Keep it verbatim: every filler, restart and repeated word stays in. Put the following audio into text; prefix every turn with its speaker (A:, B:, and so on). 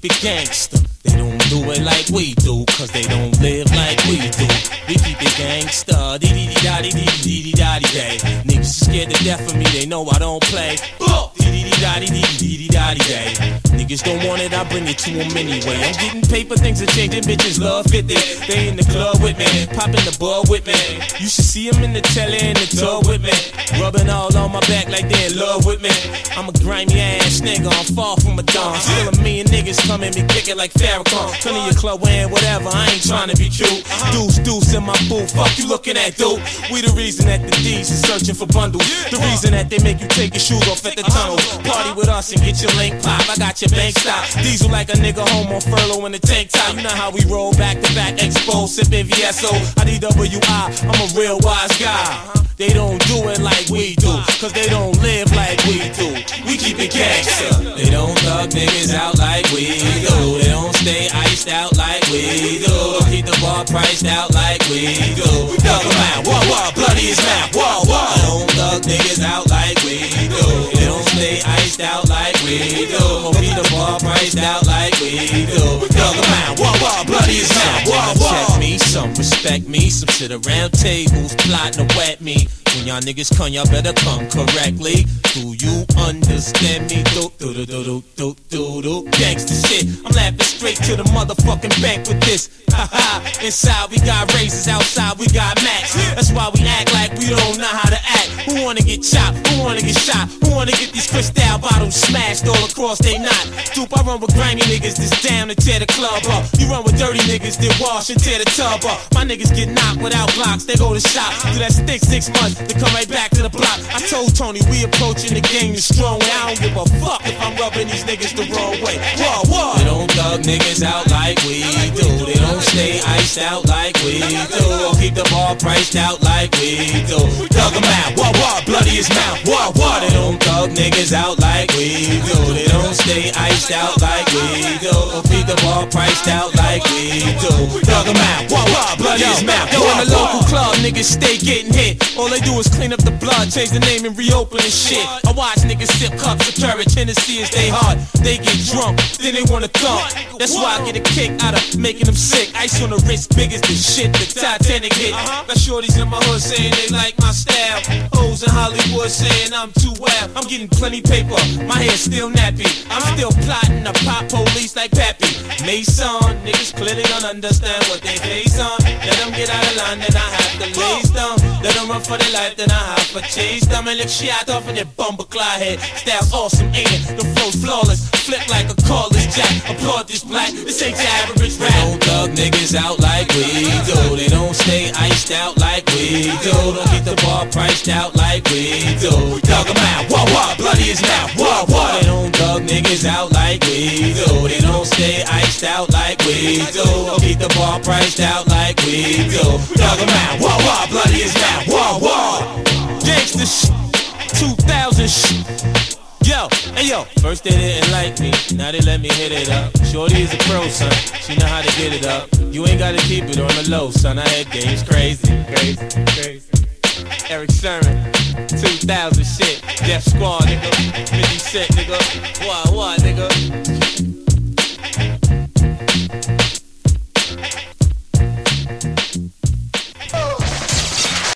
A: keep it gangster. They don't do it like we do, cause they don't live like we do. We keep it gangsta, dee dee dee da dee dee dee dee da dee day. Niggas are scared to death of me, they know I don't play. Dee dee dee da dee dee dee dee da dee day. Niggas don't want it, I bring it to them anyway. I'm getting paper, things are changing, bitches love fifty. They in the club with me, popping the bud with me. You should see them in the telly in the tub with me, rubbing all on my back like they in love with me. I'm a grimy ass nigga, I'm far from a don. Still a million niggas come at me kicking like Farrakhan. Turn to your club wearing whatever, I ain't trying to be cute. Deuce, deuce in my booth, fuck you looking at, dude. We the reason that the D's is searching for bundles. The reason that they make you take your shoes off at the tunnel. Party with us and get your link pop, I got your bank stop. Diesel like a nigga home on furlough in the tank top. You know how we roll back to back, expo, sippin' V S O. I D W I, I'm a real wise guy. They don't do it like we do, cause they don't live like we do. We keep it gangsta. They don't thug niggas out like we do. They don't stay iced out like we do. Don't keep the bar priced out like we do. Thug them out, whoa, whoa, bloody his mouth, whoa, whoa. They don't thug niggas out like we do. They don't stay iced out like we do. Don't keep the bar priced out like we do. Thug them out, whoa, whoa, bloody his mouth, whoa, whoa. Check me, some respect me, some sit around tables plotting to wet me. When y'all niggas come, y'all better come correctly. Do you understand me? Do do do do do do do gangsta shit. I'm laughing straight to the motherfucking bank with this. Ha ha. Inside we got razors, outside we got max. That's why we act like we don't know how to act. Who wanna get chopped? Who wanna get shot? Who wanna get these crystal bottles smashed all across they knot? Stoop, I run with grimy niggas that's down to tear the club up. You run with dirty niggas that wash and tear the tub up. My niggas get knocked without blocks, they go to shop. Do that stick six months, they come right back to the block. I told Tony we approaching the game the strong way. I don't give a fuck if I'm rubbing these niggas the wrong way. Whoa, whoa. They don't thug niggas out like we do. They don't stay iced out like we do. Or keep the bar priced out like we do. Thug them out, whoa, whoa, bloody his mouth, whoa, whoa. They don't thug niggas out like we do. They don't stay iced out like we do. Or keep the bar priced out like we do. Thug them out, whoa, whoa, bloody his mouth. Yo, in the local club, niggas stay getting hit. All they do is clean up the blood, change the name and reopen the shit. I watch niggas sip cups of courage, Hennessy is they heart. They get drunk, then they wanna thump. That's why I get a kick out of making them sick. Ice on the wrist, big as the shit the Titanic hit. Got shorties in my hood saying they like my style. Hoes in Hollywood saying I'm too wild. I'm getting plenty paper, my hair's still nappy. I'm still plotting to pop police like Pappy. Mason, niggas clearly don't understand what they face on. Let them get out of line, then I have to lace them. Let them run for their life, then I have to chase them. And lick shit off in their bumper claw head. Style's awesome, ain't it? The flow's flawless. Flip like a cordless jack. Applaud this black, this ain't your average rap. They don't thug niggas out like we do. They don't stay iced out like we do. Don't keep the bar priced out like we do. Thug them out, whoa, whoa, bloody his mouth, whoa, whoa. They don't thug niggas out like we do. They don't stay iced out like we do. Don't keep the bar priced out like we do. Thug them out, whoa, whoa, bloody his mouth, whoa, whoa. Gangsta sh, two thousand sh. Yo, hey yo, first they didn't like me, now they let me hit it up. Shorty is a pro, son, she know how to get it up. You ain't gotta keep it on the low, son, I had games crazy, crazy, crazy. Eric Sherman, two thousand shit, Death Squad, nigga, fifty Cent, nigga, what, what, nigga.